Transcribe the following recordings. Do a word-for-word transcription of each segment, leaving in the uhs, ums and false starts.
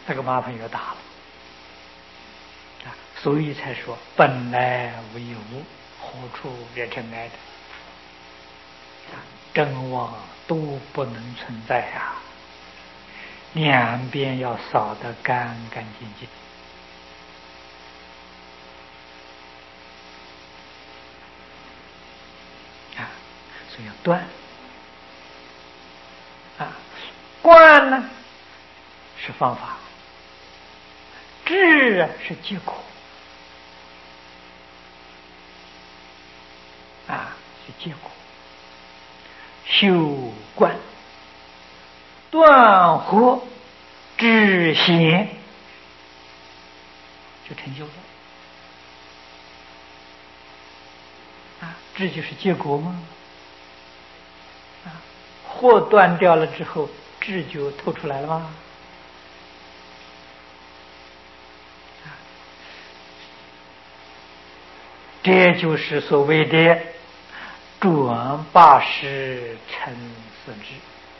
这个麻烦又大了啊！所以才说本来无一物，何处惹尘埃的啊！真妄都不能存在呀、啊！两边要扫得干干净净啊！所以要断啊！观呢是方法，智是结果啊，是结果。修观断惑知显，就成就了啊！这就是结果吗？啊，惑断掉了之后，智就透出来了吗？这就是所谓的转八识成四智。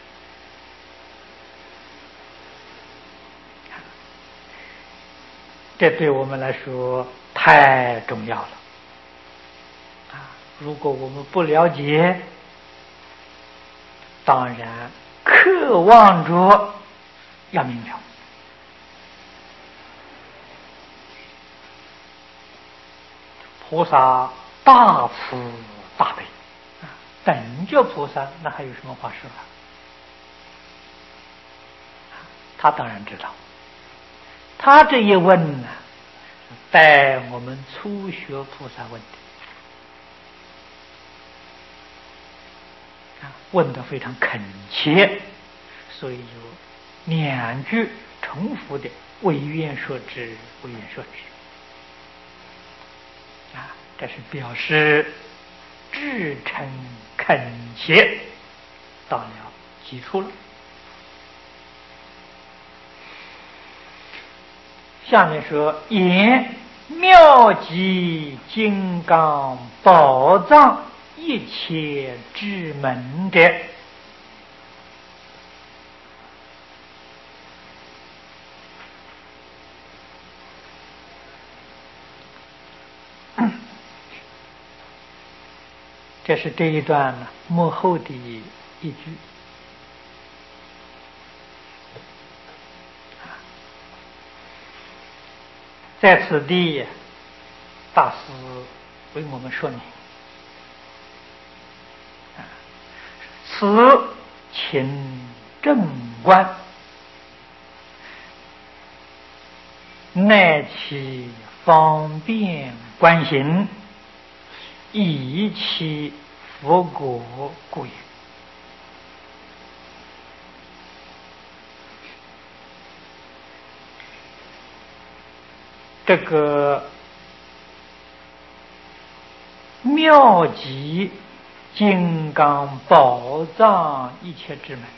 这对我们来说太重要了啊！如果我们不了解，当然渴望着要明了。菩萨大慈大悲啊，等觉菩萨那还有什么话说啊？他当然知道，他这一问呢，带我们初学菩萨问的啊，问得非常恳切，所以有两句重复的唯愿说之，唯愿说之啊，这是表示至诚恳切到了基础了。下面说言妙极金刚宝藏一切之门者，这是这一段呢幕后的一句。在此地，大师为我们说明：此勤正观，乃其方便观行，以其佛果故也。这个妙极金刚宝藏一切之门，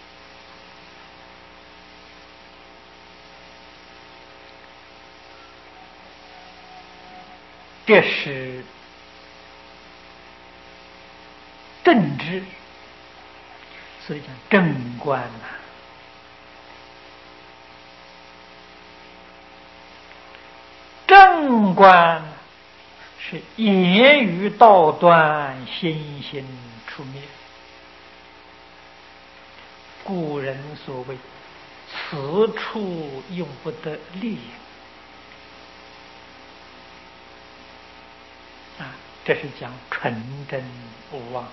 这是正知，所以讲正观呐、啊。正观是言语道断，心心出灭。古人所谓此处用不得力啊，这是讲纯真无妄。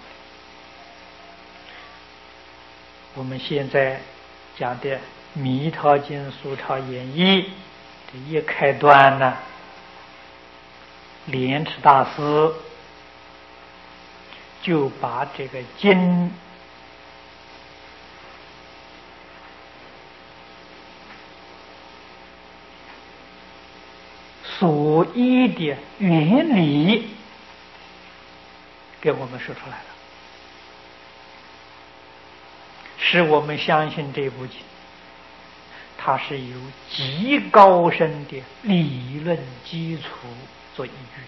我们现在讲的《弥陀经》《疏钞演义》这一开端呢，莲池大师就把这个经所依的原理给我们说出来了，使我们相信这部经它是有极高深的理论基础做依据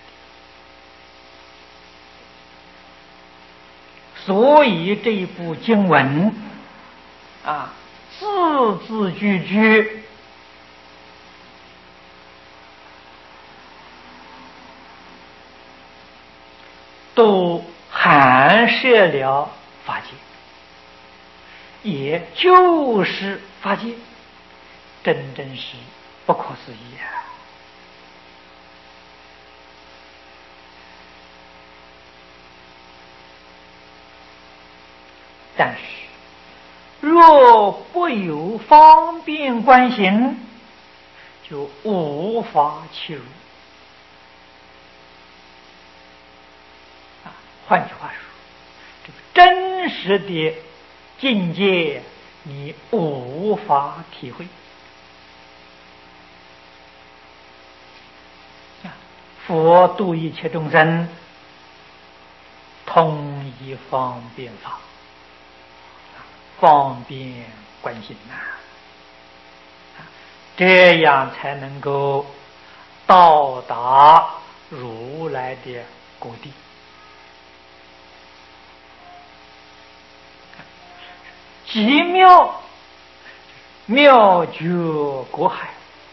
的。所以这一部经文啊，字字句句都含摄了法界，也就是法界，真正是不可思议啊！但是若不有方便观行，就无法切入。啊，换句话说，这个真实的境界你无法体会。啊，佛度一切众生，通一方便法，方便观行呐。这样才能够到达如来的果地。极妙妙觉果海，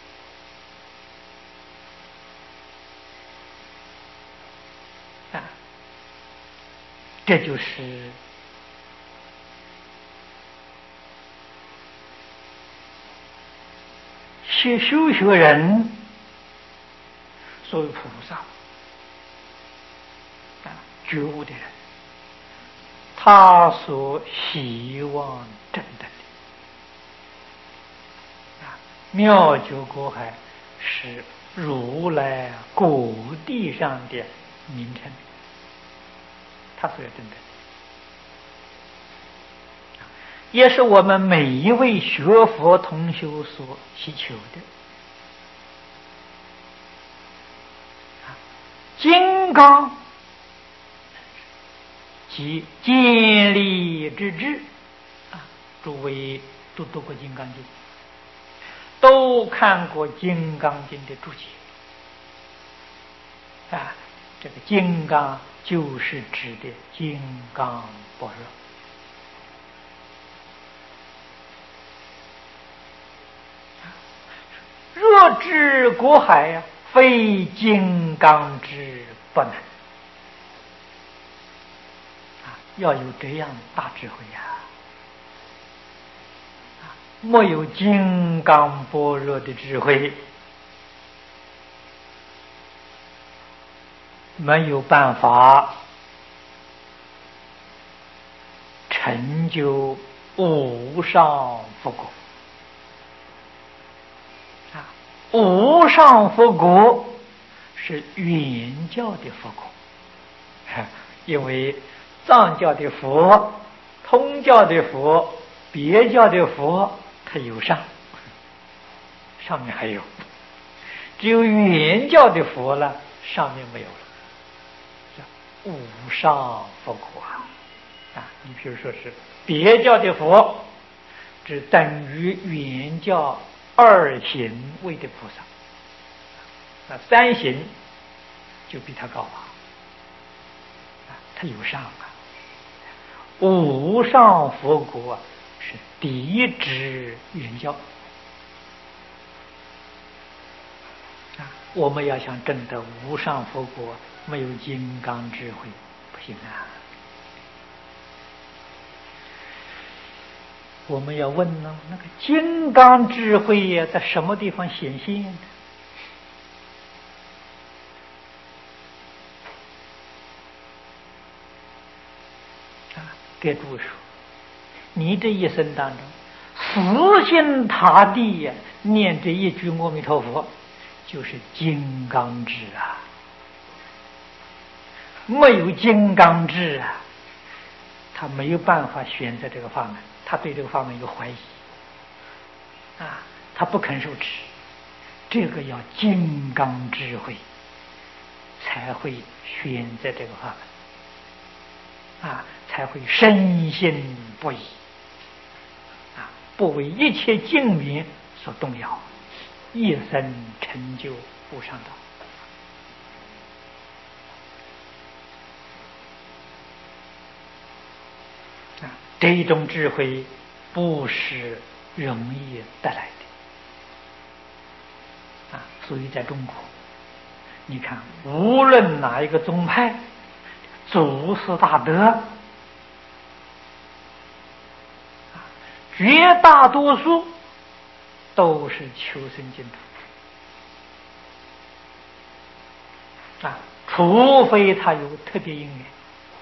啊，这就是修修学人，所谓菩萨啊，觉悟的人，他所希望证得的啊，妙觉果海是如来果地上的名称，他所要证得的，也是我们每一位学佛同修所祈求的。金刚即建立之智啊，诸位都读过《金刚经》，都看过《金刚经》的注解啊。这个金刚就是指的金刚般若。若知果海呀，非金刚之不能啊！要有这样大智慧呀！啊，没有金刚般若的智慧，没有办法成就无上佛果。无上佛果是原教的佛果，因为藏教的佛、通教的佛、别教的佛，它有上，上面还有；只有原教的佛了，上面没有了，叫无上佛果啊！啊，你比如说是别教的佛，只等于原教二行位的菩萨，那三行就比他高啊，他有上啊。无上佛果是嫡之原教啊，我们要想证得无上佛果，没有金刚智慧不行啊。我们要问呢，那个金刚智慧呀，在什么地方显现的？啊，给诸位说，你这一生当中，死心塌地呀，念这一句阿弥陀佛，就是金刚智啊。没有金刚智啊，他没有办法选择这个法门，他对这个法门有怀疑啊，他不肯受持。这个要金刚智慧才会选择这个法门啊，才会深信不疑啊，不为一切境缘所动摇，一生成就无上道。这种智慧不是容易得来的啊！所以在中国，你看，无论哪一个宗派， 祖师大德，绝大多数都是求生净土啊，除非他有特别因缘。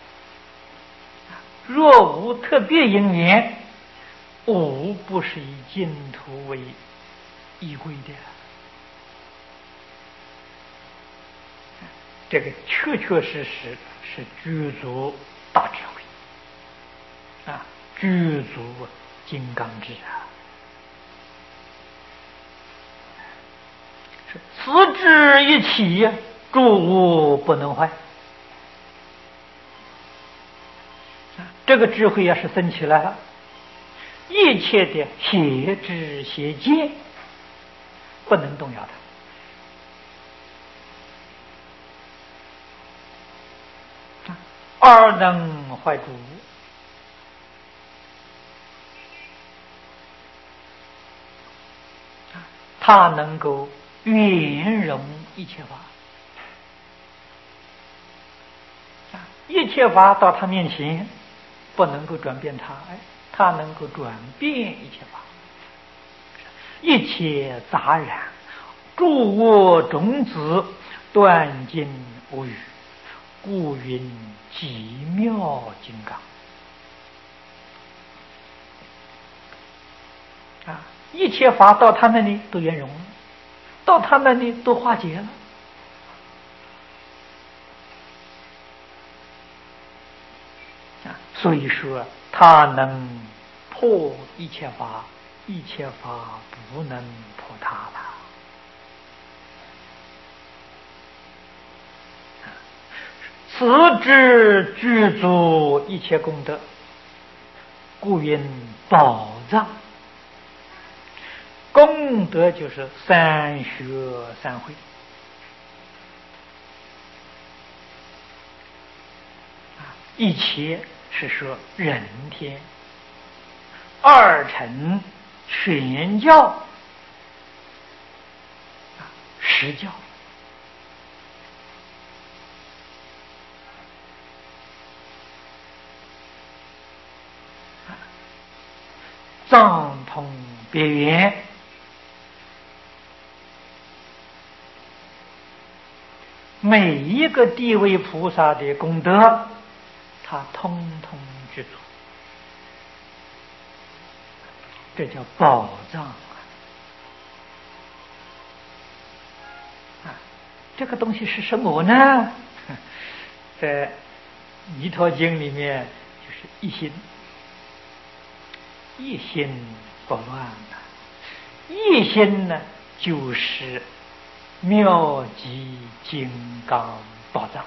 若无特别因缘，无不是以净土为依归的。这个确确实实是具足大智慧啊，具足金刚智啊。是此智一起，诸物不能坏。这个智慧要是生起来了，一切的邪知邪见不能动摇它，而能坏诸物。它能够圆融一切法，一切法到他面前不能够转变它，哎，它能够转变一切法，一切杂染，诸我种子，断尽无余，故云极妙金刚啊！一切法到他那里都圆融了，到他那里都化解了。所以说他能破一切法，一切法不能破他了。此之具足一切功德，故云宝藏。功德就是三学三会，一切是说人天，二乘全教，实教，藏通别圆，每一个地位菩萨的功德，他通通具足，这叫宝藏啊！这个东西是什么呢？在《弥陀经》里面就是一心，一心不乱的，一心呢就是妙极金刚宝藏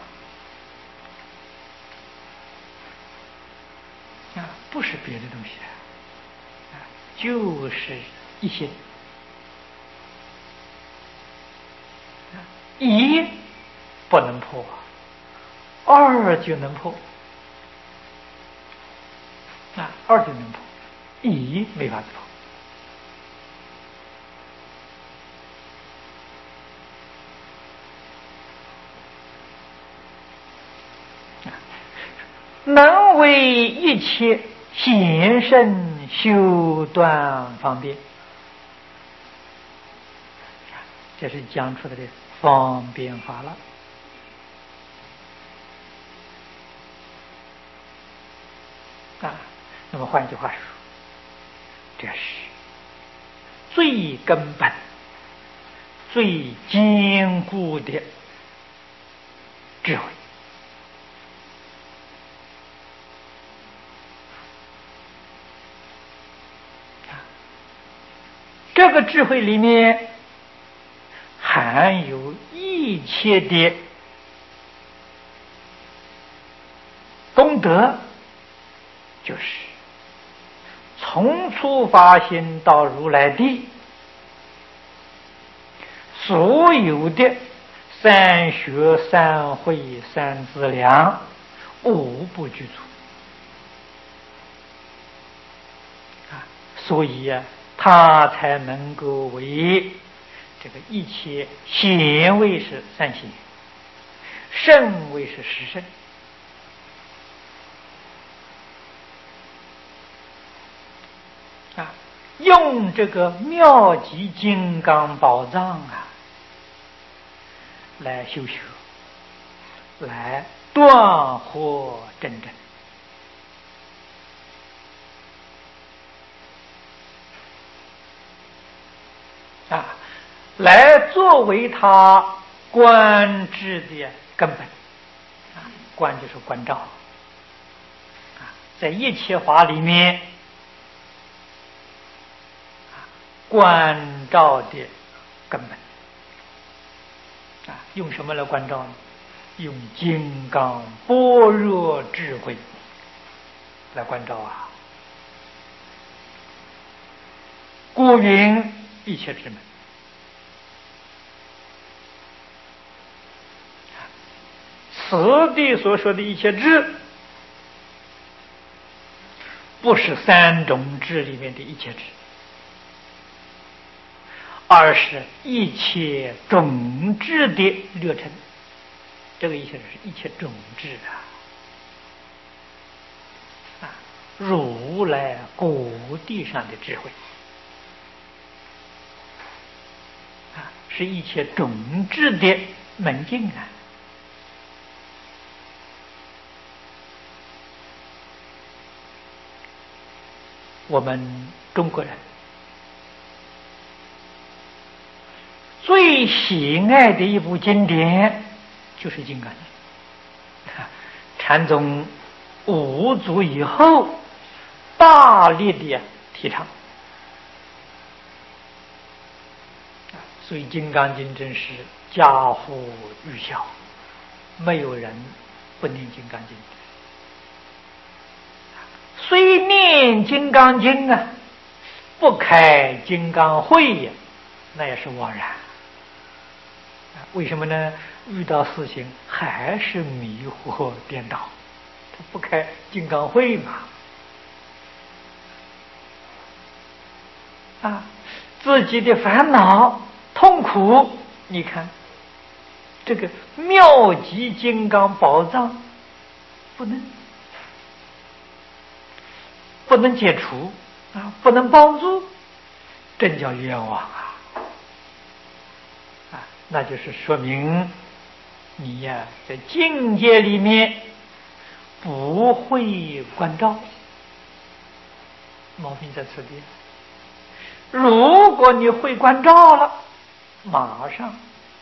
啊，不是别的东西啊，就是一心。一不能破，二就能破啊，二就能破，一没法子破。能为一切贤圣修断方便，这是讲出来的方便法了啊。那么换句话说，这是最根本、最坚固的智慧。这个智慧里面含有一切的功德，就是从初发心到如来地，所有的三学三会三资粮，无不具足啊！所以啊，他才能够为这个一切贤位是三贤，圣位是十圣用这个妙极金刚宝藏啊，来修学，来断惑真正啊，来作为他观智的根本啊，观就是观照啊，在一切法里面啊，观照的根本啊，用什么来观照呢？用金刚般若智慧来观照啊。故云一切之门，此地所说的一切智，不是三种智里面的一切智，而是一切种智的略称。这个一切是一切种智啊，啊，如来果地上的智慧啊，是一切种智的门径啊。我们中国人最喜爱的一部经典就是《金刚经》，禅宗五祖以后大力的提倡，所以《金刚经》真是家喻户晓，没有人不念《金刚经》。虽念《金刚经》啊，不开金刚会呀，那也是枉然。为什么呢？遇到事情还是迷惑颠倒，他不开金刚会嘛。啊，自己的烦恼痛苦，你看这个妙极金刚宝藏不能不能解除啊，不能帮助，真叫冤枉啊！啊，那就是说明你呀，在境界里面不会关照，毛病在此地。如果你会关照了，马上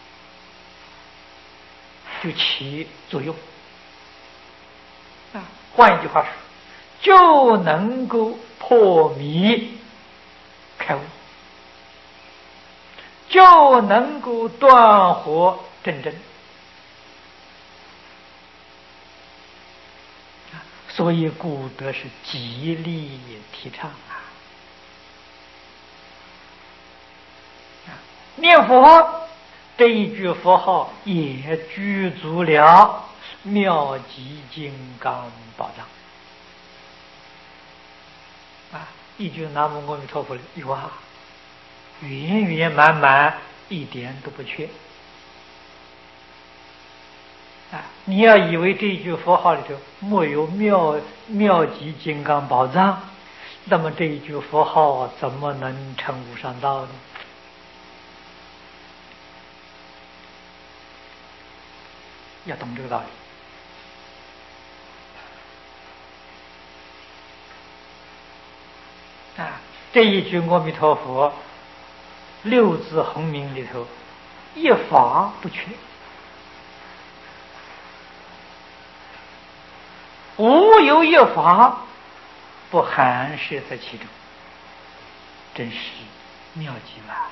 就起作用啊。换一句话说，就能够破迷开悟，就能够断惑正真。所以古德是极力提倡啊。念佛这一句佛号也具足了妙极金刚宝藏啊！一句南无阿弥陀佛有啊，圆圆满满，一点都不缺啊！你要以为这一句佛号里头没有妙妙极金刚宝藏，那么这一句佛号怎么能成无上道呢？要懂这个道理啊！这一句阿弥陀佛六字洪名里头，一法不缺，无有一法不含摄在其中，真是妙极了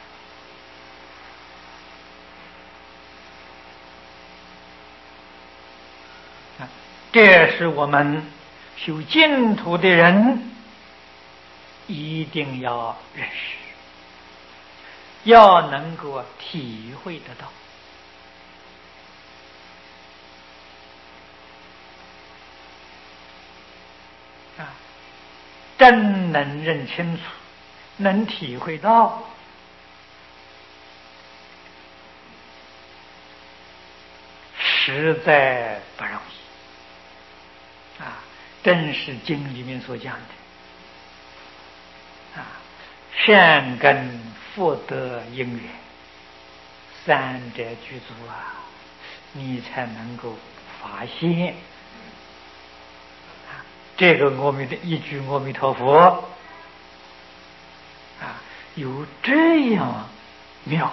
啊！这是我们修净土的人一定要认识，要能够体会得到啊，真能认清楚，能体会到，实在不容易啊！正是经里面所讲的啊， 善根福德因缘三者具足啊，你才能够发现这个阿弥的一句阿弥陀佛啊，有这样妙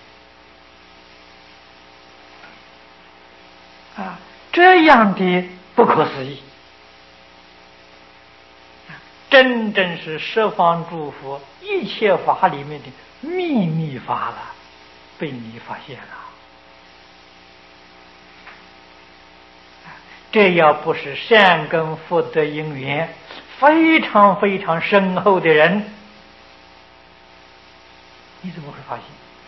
啊，这样的不可思议，真正是十方诸佛一切法里面的秘密法了，被你发现了。这要不是善根福德因缘非常非常深厚的人，你怎么会发现？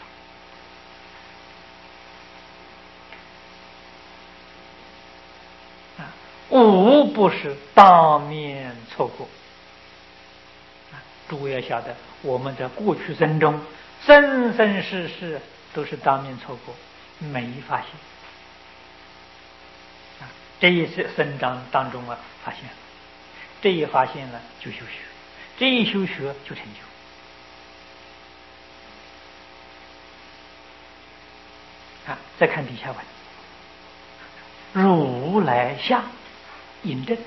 啊，无不是当面错过。啊，诸位要晓得，我们在过去生中，生生世世都是当面错过，没发现。这一次生长当中啊，发现了，这一发现了就修学，这一修学就成就。啊，再看底下文，如来相引证，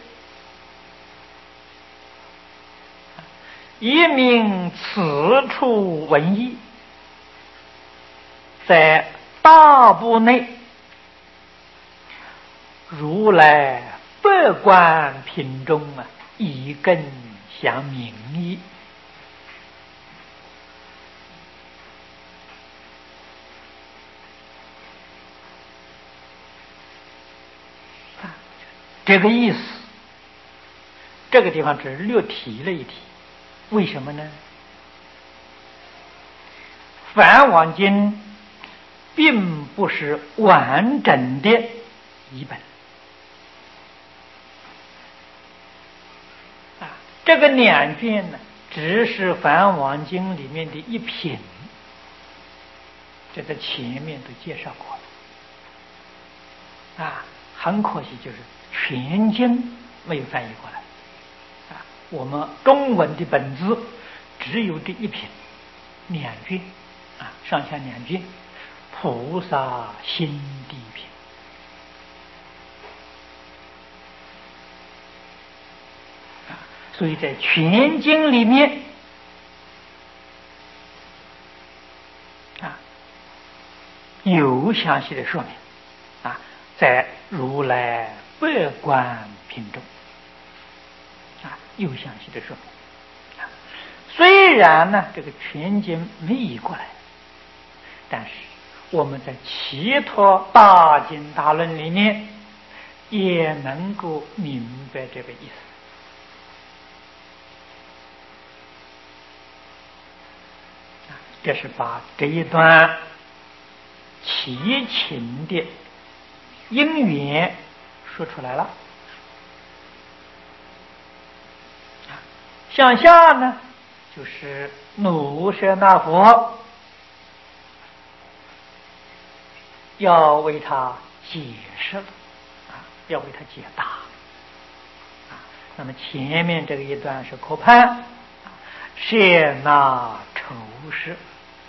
一名此处文义，在大部内。如来百观品中啊，以根相明矣。这个意思，这个地方只是略提了一提，为什么呢？梵网经并不是完整的译本。这个两卷呢，只是梵网经里面的一品，这在前面都介绍过了。啊，很可惜，就是全经没有翻译过来。啊，我们中文的本子只有这一品，两卷，啊，上下两卷，菩萨心地品。所以在全经里面啊，有详细的说明啊，在如来百观品中啊，有详细的说明啊。虽然呢，这个全经没译过来，但是我们在其他大经大论里面也能够明白这个意思。这是把这一段齐秦的因缘说出来了。向下呢，就是努舍那佛要为他解释了啊，要为他解答啊。那么前面这个一段是可判，舍那仇视。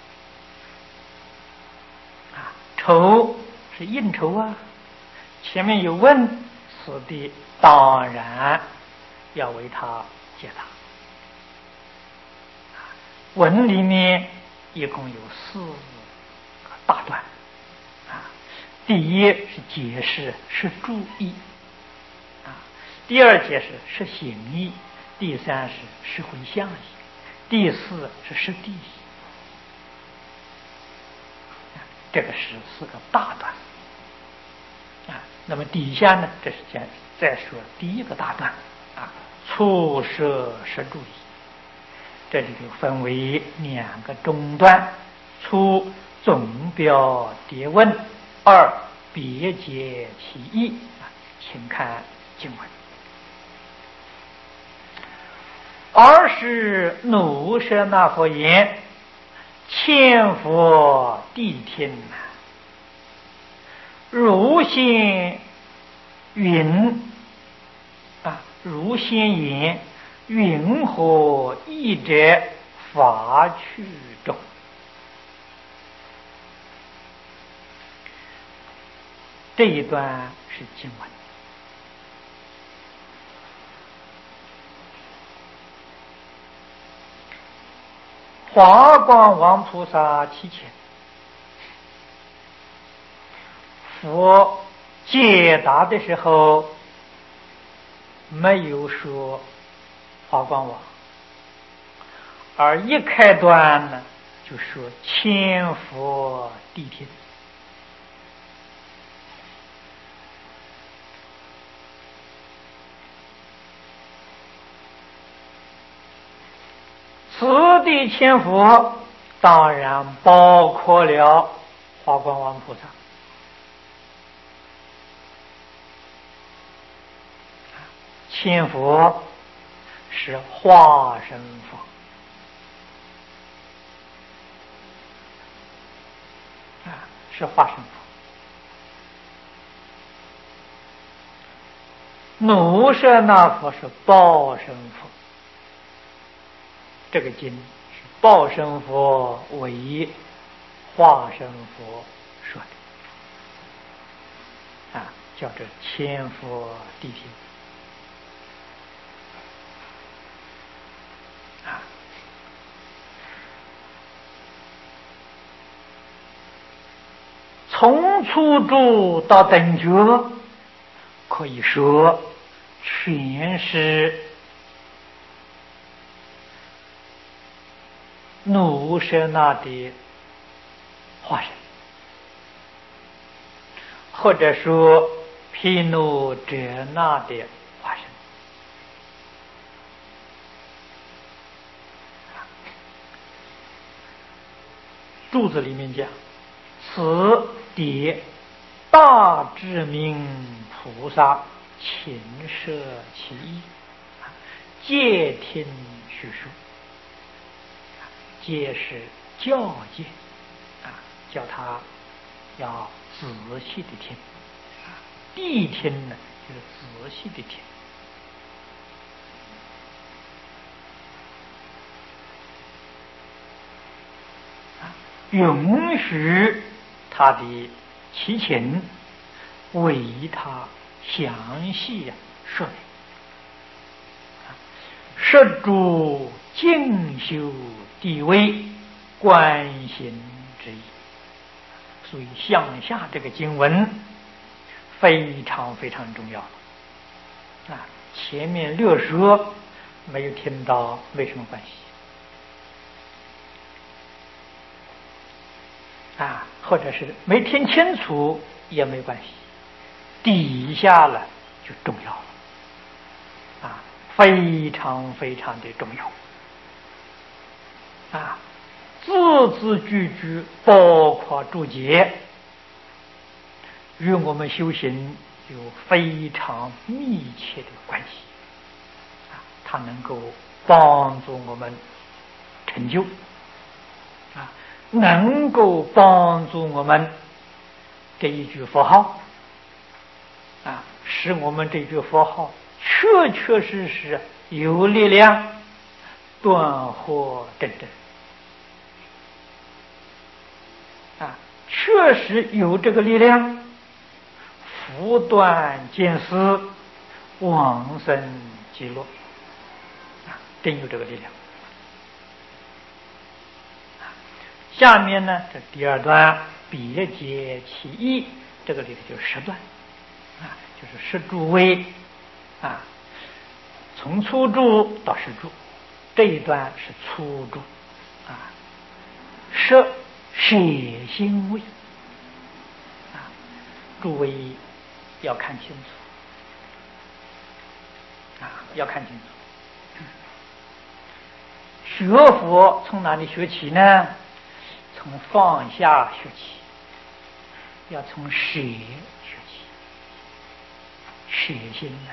仇是应酬啊，前面有问，此地当然要为他解答。文里面一共有四个大段啊，第一是解释是注意啊，第二解释是行义，第三是是回向义，第四是是地义。这个是四个大段啊，那么底下呢，这是讲再说第一个大段啊，初摄十注意，这里就分为两个中段，初总表诘问，二别解其意啊，请看经文。二是努舍那佛言：千佛谛听啊，如先云啊，如先言云何义者？ 法趣中。这一段是经文。华光王菩萨其前，佛解答的时候没有说华光王，而一开端呢就说千佛谛听。此地千佛当然包括了华光王菩萨。千佛是化身佛，啊，是化身佛。奴舍那佛是报身佛。这个经是报身佛为化身佛说的，啊，叫做千佛谛听。啊，从初住到等觉，可以说全是奴舍那的化身，或者说毗卢遮那的化身。注子里面讲，此地大智明菩萨勤摄其意，戒听叙述。戒是教戒，啊，叫他要仔细的听，啊，谛听呢就是仔细的听。啊，允许他的其情为他详细说明。摄诸静修地位观行之意。所以向下这个经文非常非常重要啊！前面略说没有听到没什么关系啊，或者是没听清楚也没关系，底下了就重要了啊，非常非常的重要啊！字字句句，包括注解，与我们修行有非常密切的关系啊！它能够帮助我们成就啊，能够帮助我们这一句佛号啊，使我们这句佛号确确实实有力量断惑真正啊，确实有这个力量伏断见思，往生极乐啊，真有这个力量。下面呢，这第二段别解其意，这个里头就是十段啊，就是十住位啊，从初住到十住，这一段是初住啊，十舍心位啊，诸位要看清楚啊，要看清楚。学佛从哪里学起呢？从放下学起，要从舍学起，舍心呐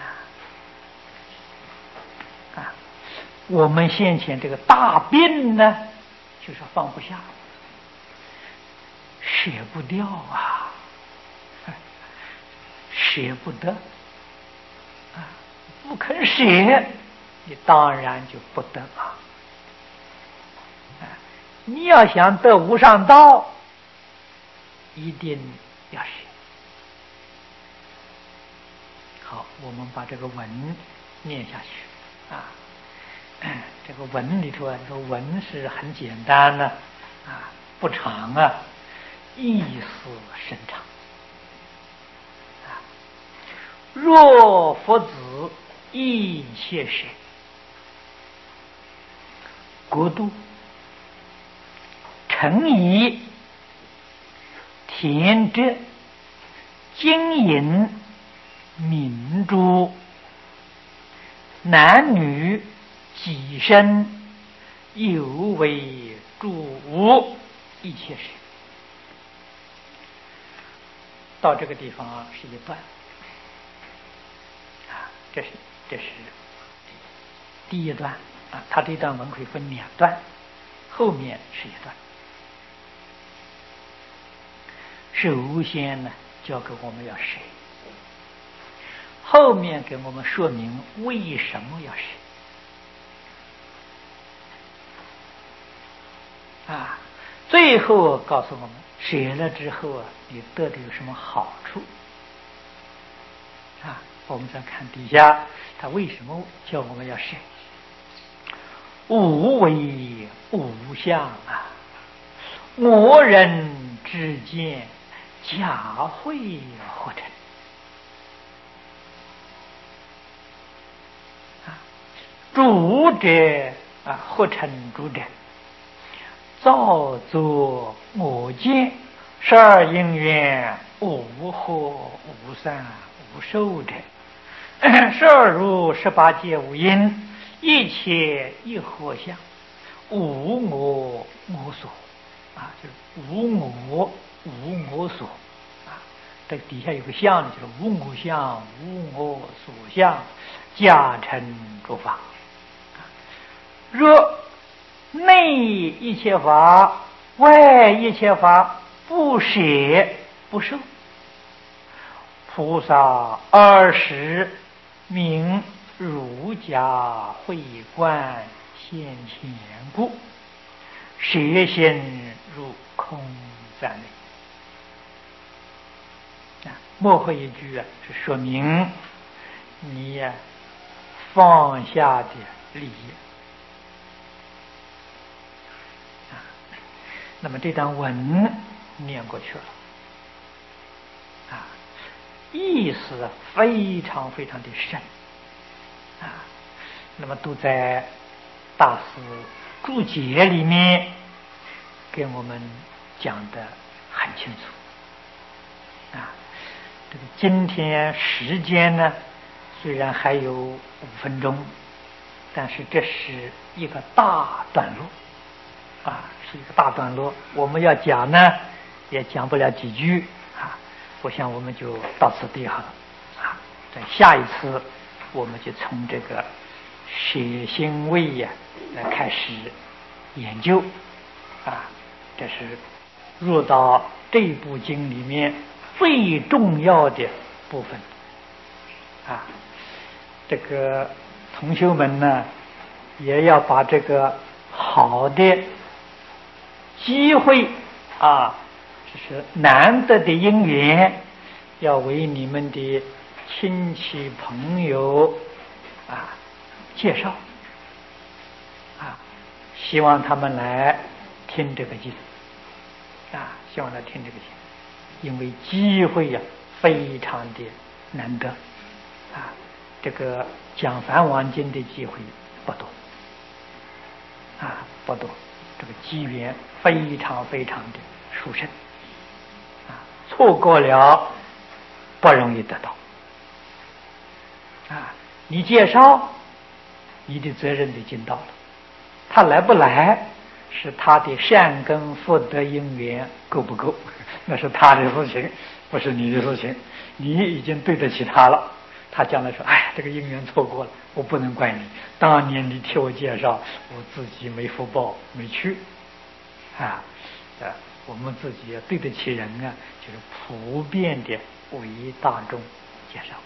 啊！我们先前这个大病呢，就是放不下，舍不掉啊，舍不得啊，不肯舍，你当然就不得啊。 你要想得无上道，一定要学。好，我们把这个文念下去啊。这个文里头啊，这个文是很简单的啊，不长啊，意思深长啊。若佛子一切身，国度诚以田者金银民诸男女己身，有为主一切事。到这个地方啊，是一段啊，这是这是第一段啊。它这段文可以分两段，后面是一段。首先呢，教给我们要舍，后面给我们说明为什么要舍。啊，最后告诉我们，舍了之后啊，你得的有什么好处？啊，我们再看底下，他为什么叫我们要舍？无为无相啊，我人之间，假会合成。啊，主者啊，合成主者。造作我见，十二因缘，无惑无散无受者，十二如十八界无因，一切一合相，无我我所啊，就是无我无我所啊。这底下有个相，就是无我相无我所相，加成诸法。若内一切法，外一切法，不舍不受。菩萨二十名儒家会观现前故，舍心入空三昧。啊，幕后一句啊，是说明你呀、啊、放下的利益。那么这段文念过去了啊，意思非常非常的深啊。那么都在大师注解里面给我们讲得很清楚啊。这个今天时间呢，虽然还有五分钟，但是这是一个大段落。啊，是一个大段落，我们要讲呢，也讲不了几句啊。我想我们就到此地好了啊。在下一次，我们就从这个舍心位呀、啊、来开始研究啊。这是入到这部经里面最重要的部分啊。这个同学们呢，也要把这个好的机会啊，这是难得的因缘，要为你们的亲戚朋友啊介绍啊，希望他们来听这个经啊，希望来听这个经，因为机会呀、啊、非常的难得啊，这个讲梵王经的机会不多啊，不多。这个机缘非常非常的殊胜啊，错过了不容易得到啊。你介绍，你的责任就尽到了。他来不来，是他的善根福德因缘够不够，那是他的事情，不是你的事情。你已经对得起他了。他将来说：“哎，这个因缘错过了，我不能怪你。当年你替我介绍，我自己没福报，没去。”啊，呃，我们自己要对得起人啊，就是普遍的为大众介绍。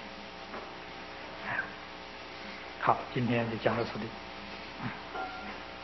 啊，好，今天就讲到此地。